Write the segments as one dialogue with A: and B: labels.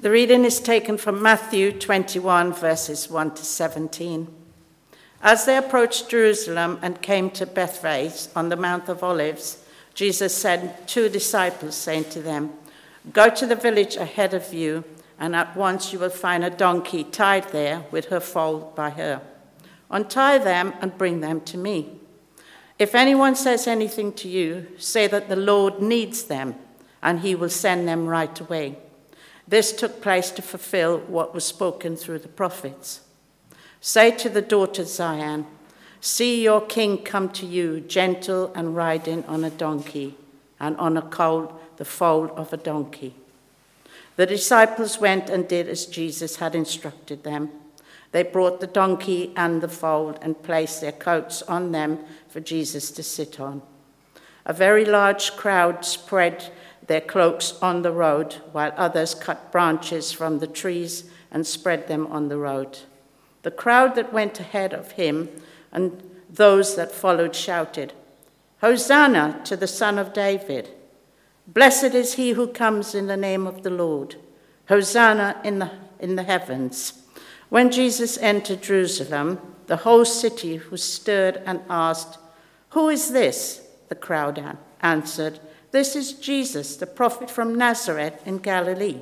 A: The reading is taken from Matthew 21, verses 1 to 17. As they approached Jerusalem and came to Bethphage on the Mount of Olives, Jesus sent 2 disciples, saying to them, "Go to the village ahead of you, and at once you will find a donkey tied there with her foal by her. Untie them and bring them to me. If anyone says anything to you, say that the Lord needs them, and he will send them right away." This took place to fulfill what was spoken through the prophets. "Say to the daughter Zion, see your king come to you, gentle and riding on a donkey, and on a colt, the foal of a donkey." The disciples went and did as Jesus had instructed them. They brought the donkey and the foal and placed their coats on them for Jesus to sit on. A very large crowd spread their cloaks on the road, while others cut branches from the trees and spread them on the road. The crowd that went ahead of him and those that followed shouted, "Hosanna to the Son of David! Blessed is he who comes in the name of the Lord! Hosanna in the heavens!" When Jesus entered Jerusalem, the whole city was stirred and asked, "Who is this?" The crowd answered, "This is Jesus, the prophet from Nazareth in Galilee."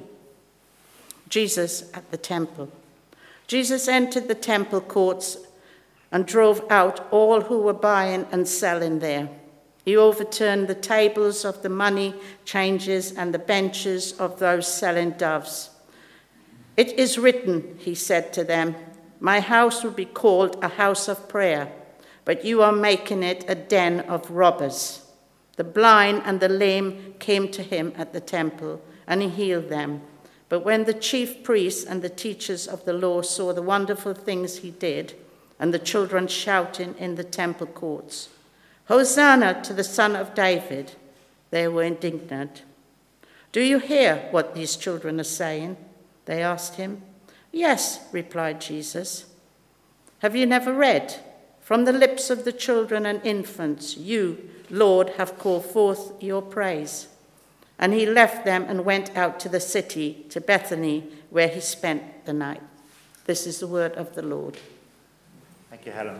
A: Jesus at the temple. Jesus entered the temple courts and drove out all who were buying and selling there. He overturned the tables of the money changers and the benches of those selling doves. "It is written," he said to them, "my house will be called a house of prayer, but you are making it a den of robbers." The blind and the lame came to him at the temple, and he healed them. But when the chief priests and the teachers of the law saw the wonderful things he did, and the children shouting in the temple courts, "Hosanna to the Son of David," they were indignant. "Do you hear what these children are saying?" they asked him. "Yes," replied Jesus. "Have you never read, 'From the lips of the children and infants, you, Lord, have called forth your praise'?" And he left them and went out to the city, to Bethany, where he spent the night. This is the word of the Lord.
B: Thank you, Helen.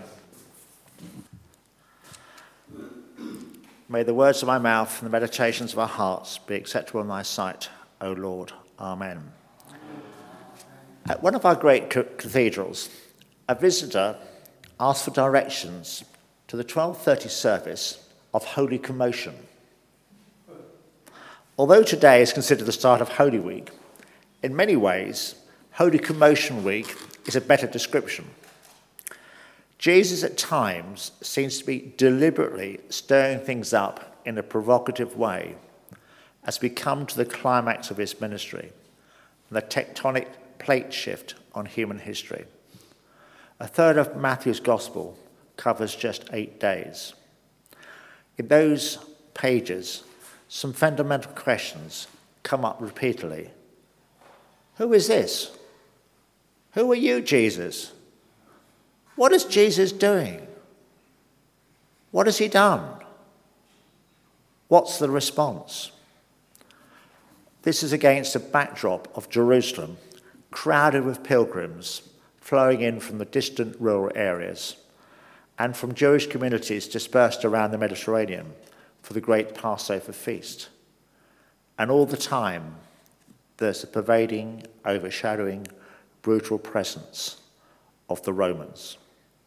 B: May the words of my mouth and the meditations of our hearts be acceptable in thy sight, O Lord. Amen. At one of our great cathedrals, a visitor asked for directions to the 12:30 service of Holy Commotion. Although today is considered the start of Holy Week, in many ways, Holy Commotion Week is a better description. Jesus at times seems to be deliberately stirring things up in a provocative way as we come to the climax of his ministry and the tectonic plate shift on human history. A third of Matthew's Gospel covers just 8 days. In those pages, some fundamental questions come up repeatedly. Who is this? Who are you, Jesus? What is Jesus doing? What has he done? What's the response? This is against a backdrop of Jerusalem, crowded with pilgrims flowing in from the distant rural areas and from Jewish communities dispersed around the Mediterranean for the great Passover feast. And all the time, there's a pervading, overshadowing, brutal presence of the Romans.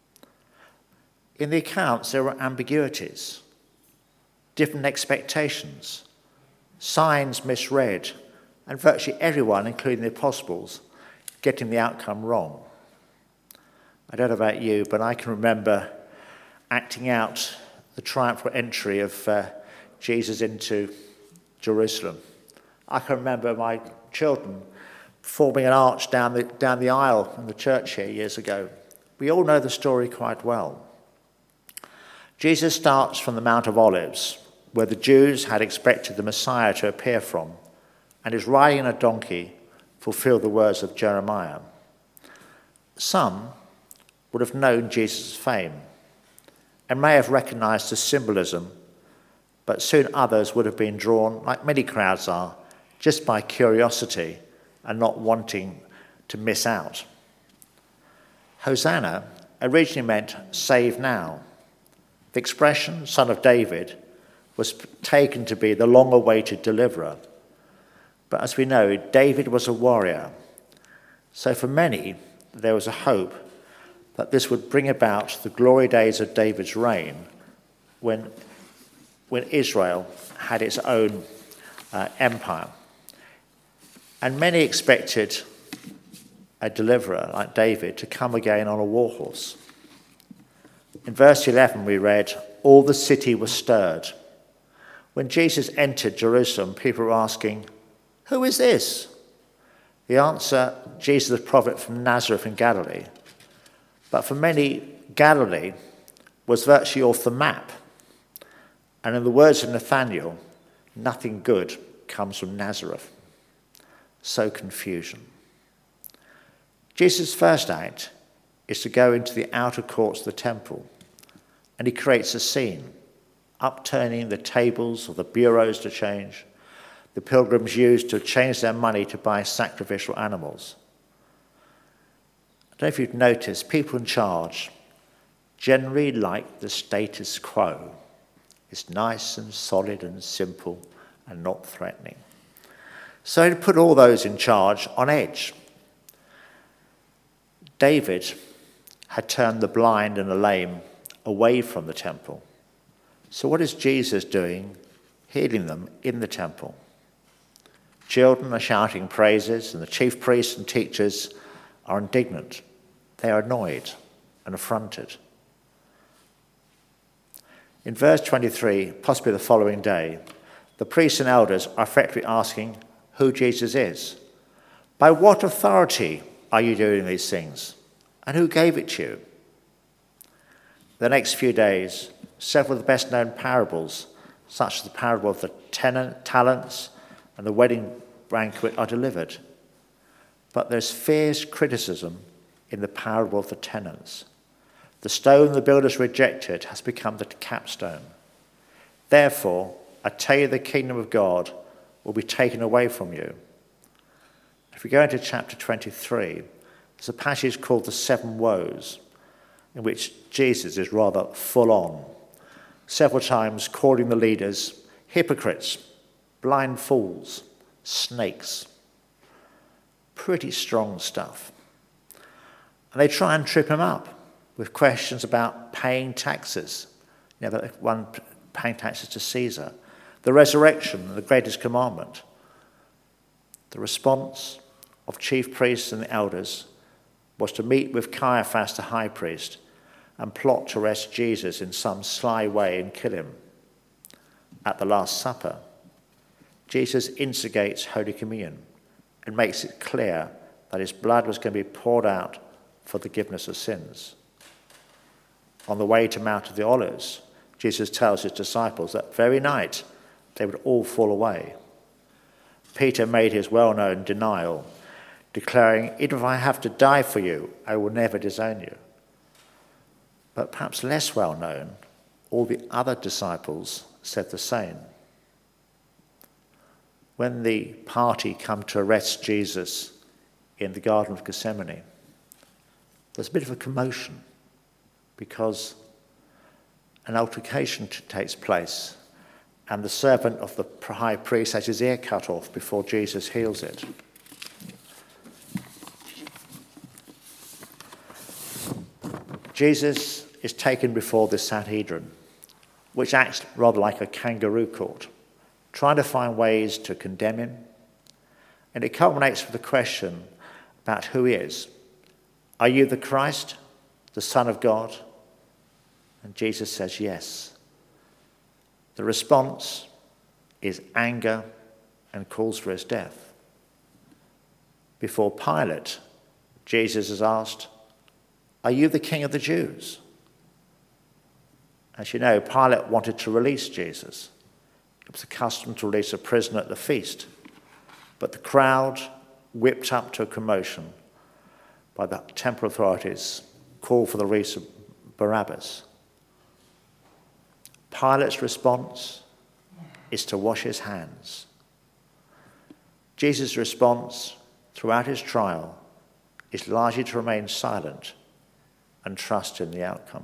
B: In the accounts, there were ambiguities, different expectations, signs misread, and virtually everyone, including the apostles, getting the outcome wrong. I don't know about you, but I can remember acting out the triumphal entry of Jesus into Jerusalem. I can remember my children forming an arch down the aisle in the church here years ago. We all know the story quite well. Jesus starts from the Mount of Olives, where the Jews had expected the Messiah to appear from, and is riding a donkey, fulfill the words of Jeremiah. Some would have known Jesus' fame and may have recognized the symbolism, but soon others would have been drawn, like many crowds are, just by curiosity and not wanting to miss out. Hosanna originally meant save now. The expression, Son of David, was taken to be the long-awaited deliverer. But as we know, David was a warrior. So for many, there was a hope that this would bring about the glory days of David's reign when Israel had its own empire. And many expected a deliverer like David to come again on a war horse. In verse 11 we read, all the city was stirred. When Jesus entered Jerusalem, people were asking, who is this? The answer, Jesus the prophet from Nazareth in Galilee. But for many, Galilee was virtually off the map. And in the words of Nathanael, nothing good comes from Nazareth. So confusion. Jesus' first act is to go into the outer courts of the temple, and he creates a scene, upturning the tables or the bureaus to change. The pilgrims used to change their money to buy sacrificial animals. I don't know if you've noticed, people in charge generally like the status quo. It's nice and solid and simple and not threatening. So to put all those in charge on edge. David had turned the blind and the lame away from the temple. So what is Jesus doing? Healing them in the temple. Children are shouting praises, and the chief priests and teachers are indignant. They are annoyed and affronted. In verse 23, possibly the following day, the priests and elders are effectively asking who Jesus is. By what authority are you doing these things? And who gave it to you? The next few days, several of the best-known parables, such as the parable of the 10 talents and the wedding banquet, are delivered. But there's fierce criticism in the parable of the tenants. The stone the builders rejected has become the capstone. Therefore, I tell you, the kingdom of God will be taken away from you. If we go into chapter 23, there's a passage called the Seven Woes, in which Jesus is rather full on, several times calling the leaders hypocrites, blind fools, snakes. Pretty strong stuff. And they try and trip him up with questions about paying taxes. You know, one paying taxes to Caesar, the resurrection, the greatest commandment. The response of chief priests and the elders was to meet with Caiaphas, the high priest, and plot to arrest Jesus in some sly way and kill him. At the Last Supper, Jesus instigates Holy Communion and makes it clear that his blood was going to be poured out for the forgiveness of sins. On the way to Mount of the Olives, Jesus tells his disciples that very night they would all fall away. Peter made his well-known denial, declaring, "Even if I have to die for you, I will never disown you." But perhaps less well known, all the other disciples said the same. When the party come to arrest Jesus in the Garden of Gethsemane, there's a bit of a commotion because an altercation takes place, and the servant of the high priest has his ear cut off before Jesus heals it. Jesus is taken before the Sanhedrin, which acts rather like a kangaroo court, trying to find ways to condemn him. And it culminates with the question about who he is. Are you the Christ, the Son of God? And Jesus says yes. The response is anger and calls for his death. Before Pilate, Jesus is asked, "Are you the King of the Jews?" As you know, Pilate wanted to release Jesus. It was the custom to release a prisoner at the feast. But the crowd, whipped up to a commotion by the temple authorities, called for the release of Barabbas. Pilate's response is to wash his hands. Jesus' response throughout his trial is largely to remain silent and trust in the outcome.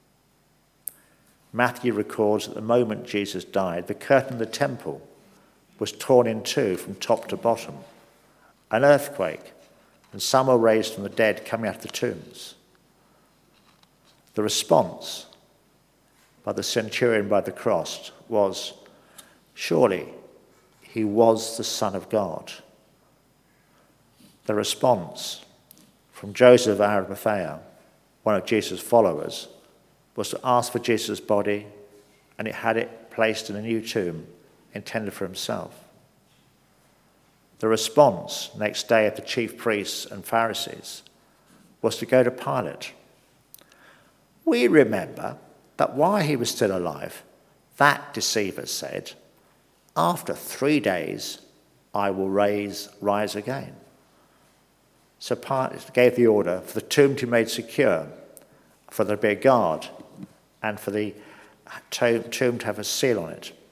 B: Matthew records that the moment Jesus died, the curtain of the temple was torn in two from top to bottom. An earthquake, and some were raised from the dead coming out of the tombs. The response by the centurion by the cross was, surely he was the Son of God. The response from Joseph of Arimathea, one of Jesus' followers, was to ask for Jesus' body, and it had it placed in a new tomb intended for himself. The response next day of the chief priests and Pharisees was to go to Pilate. We remember that while he was still alive, that deceiver said, after 3 days I will rise again. So Pilate gave the order for the tomb to be made secure, for there to be a guard, and for the tomb to have a seal on it.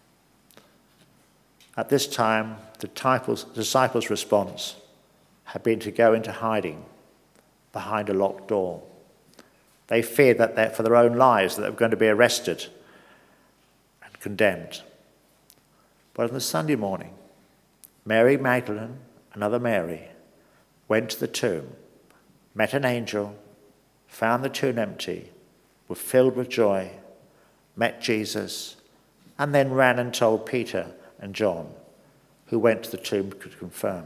B: At this time, the disciples' response had been to go into hiding behind a locked door. They feared that for their own lives that they were going to be arrested and condemned. But on the Sunday morning, Mary Magdalene, another Mary, went to the tomb, met an angel, found the tomb empty, were filled with joy, met Jesus, and then ran and told Peter and John, who went to the tomb to confirm.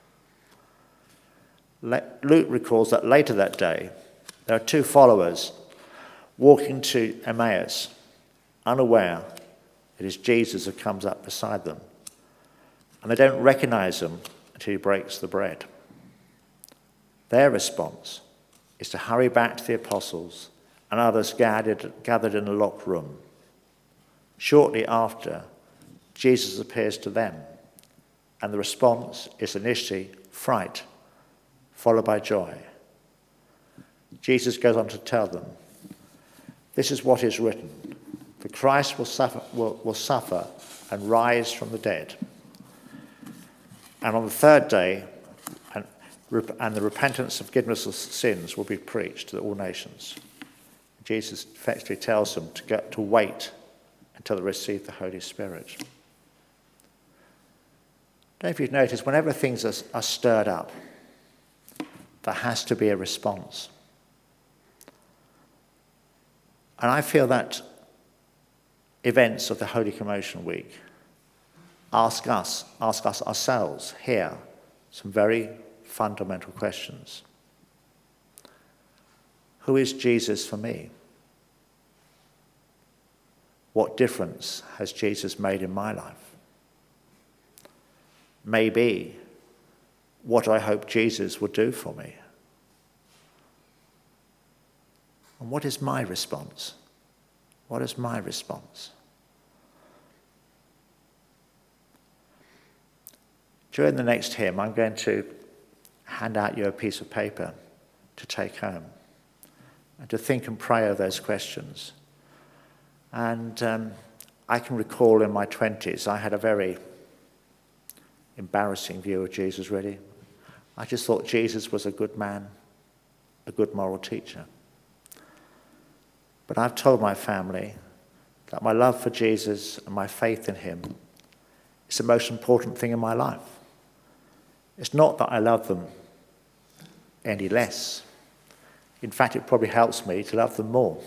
B: Luke recalls that later that day, there are 2 followers walking to Emmaus, unaware it is Jesus who comes up beside them. And they don't recognize him until he breaks the bread. Their response is to hurry back to the apostles and others gathered in a locked room. Shortly after, Jesus appears to them, and the response is initially fright, followed by joy. Jesus goes on to tell them, this is what is written, the Christ will suffer and rise from the dead. And on the 3rd day, and the repentance of forgiveness of sins will be preached to all nations. Jesus effectively tells them to wait until they receive the Holy Spirit. I don't know if you've noticed, whenever things are stirred up, there has to be a response. And I feel that events of the Holy Commotion week ask us ourselves here some very fundamental questions. Who is Jesus for me? What difference has Jesus made in my life? Maybe what I hope Jesus will do for me. And what is my response? What is my response? During the next hymn, I'm going to hand out you a piece of paper to take home and to think and pray over those questions. And I can recall in my 20s, I had a very embarrassing view of Jesus, really. I just thought Jesus was a good man, a good moral teacher. But I've told my family that my love for Jesus and my faith in him is the most important thing in my life. It's not that I love them any less. In fact, it probably helps me to love them more.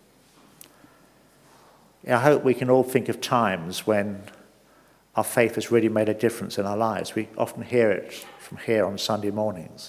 B: I hope we can all think of times when our faith has really made a difference in our lives. We often hear it from here on Sunday mornings.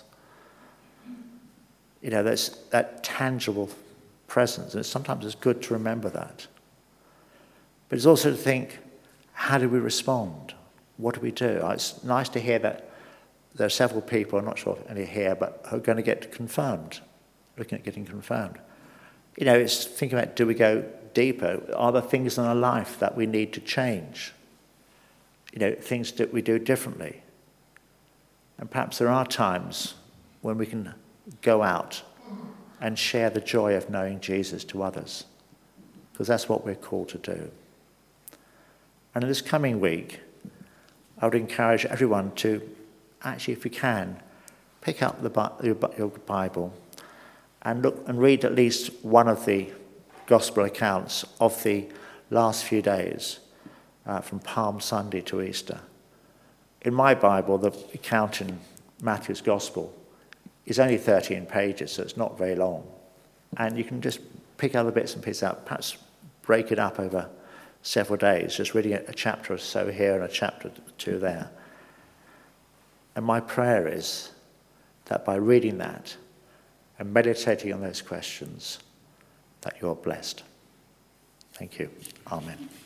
B: There's that tangible presence, and sometimes it's good to remember that. But it's also to think, how do we respond? What do we do? It's nice to hear that there are several people, I'm not sure if any here, but who are going to get confirmed, looking at getting confirmed. It's thinking about, do we go deeper? Are there things in our life that we need to change? Things that we do differently. And perhaps there are times when we can go out and share the joy of knowing Jesus to others, because that's what we're called to do. And in this coming week, I would encourage everyone to actually, if you can, pick up your Bible and look and read at least one of the gospel accounts of the last few days, from Palm Sunday to Easter. In my Bible, the account in Matthew's Gospel is only 13 pages, so it's not very long. And you can just pick other bits and pieces out, perhaps break it up over several days, just reading a chapter or so here and a chapter or two there. And my prayer is that by reading that and meditating on those questions, that you're blessed. Thank you. Amen.